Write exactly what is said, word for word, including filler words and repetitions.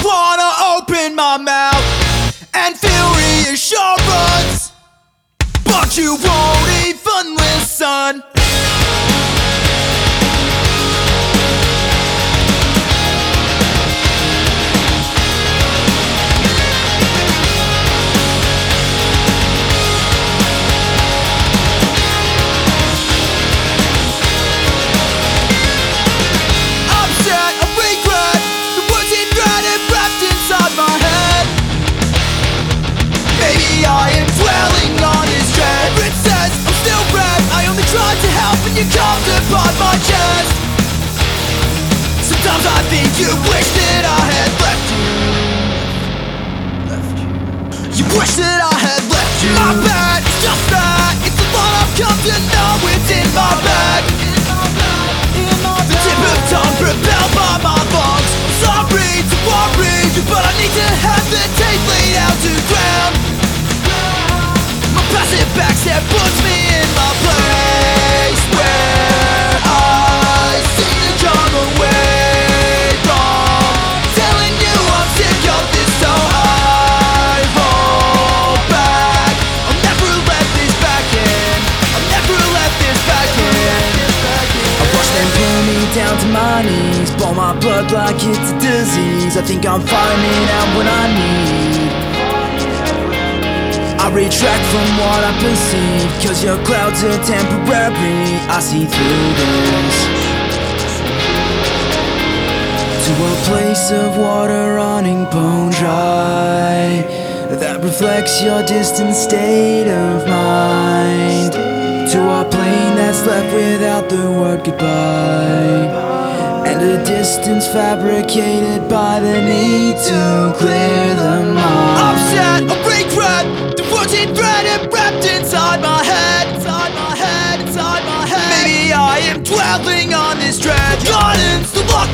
wanna open my mouth and feel reassurance, but you won't even listen. I am dwelling on this dread. It says I'm still red. I only tried to help and you carved upon my chest. Sometimes I think you wish that I had left you. Left you. You wish that I had left you. My bad, it's just that it's a lot I've come to know. It's in my bag. The tip of tongue propelled by my lungs. I'm sorry to worry you, but I need to have the tape laid out to ground. Passive backstep puts me in my place, where I seem to come away from telling you I'm sick of this, so I hold back. I'll never let this back in. I'll never let this back in. I watch them pull me down to my knees, blow my blood like it's a disease. I think I'm finding out what I need. I retract from what I perceive, cause your clouds are temporary. I see through this to a place of water running bone dry, that reflects your distant state of mind. To a plane that's left without the word goodbye, and a distance fabricated by the need to clear the mind. Upset, I regret the words in thread and wrapped inside my head. Inside my head, inside my head. Maybe I am dwelling on this dread. Guidance, the lost